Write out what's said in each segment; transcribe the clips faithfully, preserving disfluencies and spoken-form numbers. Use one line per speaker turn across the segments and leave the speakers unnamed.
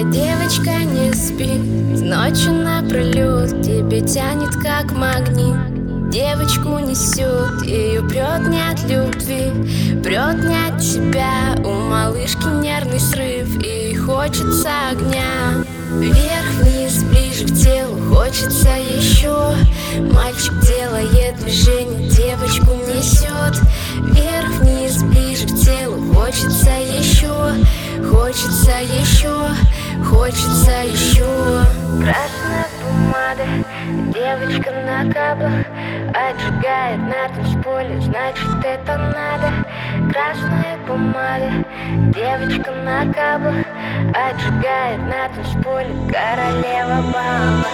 девочка, не спи, ночью напролет тебе тянет как магнит. Девочку несет, ее прет не от любви, прет не от тебя. У малышки нервный срыв и хочется огня. Вверх-вниз, ближе к телу, хочется еще. Мальчик делает движение, девочку несет. Вверх-вниз, ближе к телу, хочется еще. Хочется еще, хочется еще. Красная помада, девочка на каблах, отжигает на танцполе, значит это надо. Красная помада, девочка на каблах, отжигает на танцполе, королева бала.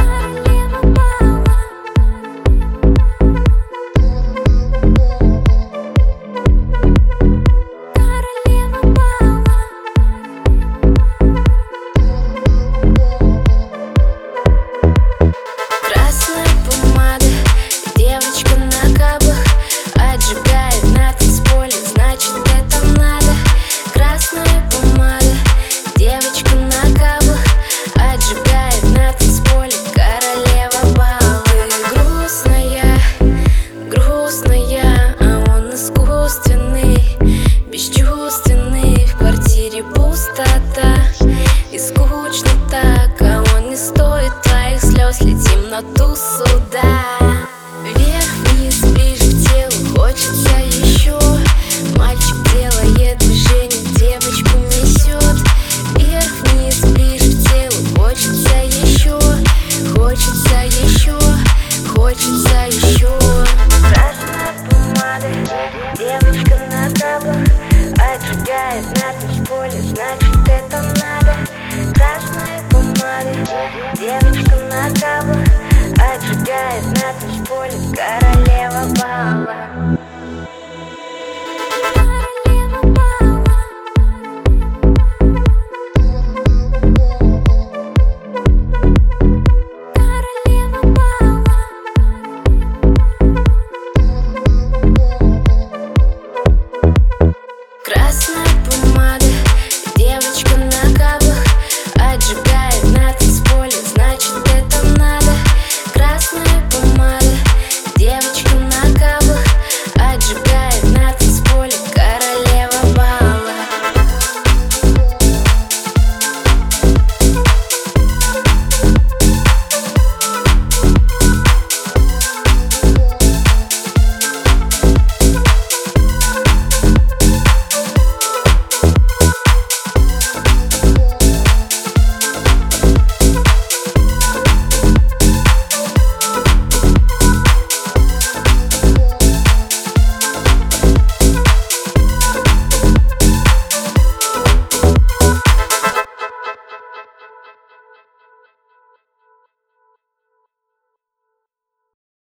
И скучно так, а он не стоит твоих слез. Летим на ту суда. Вверх-вниз, ближе к телу, хочется еще. Мальчик делает движение, девочку несет. Вверх-вниз, ближе к телу, хочется еще. Хочется еще, хочется еще. Красная помада, девочка на каблах, отжигает на танцполе, значит это надо. Красная помада, девочка на каблах, отжигает на танцполе, королева бала.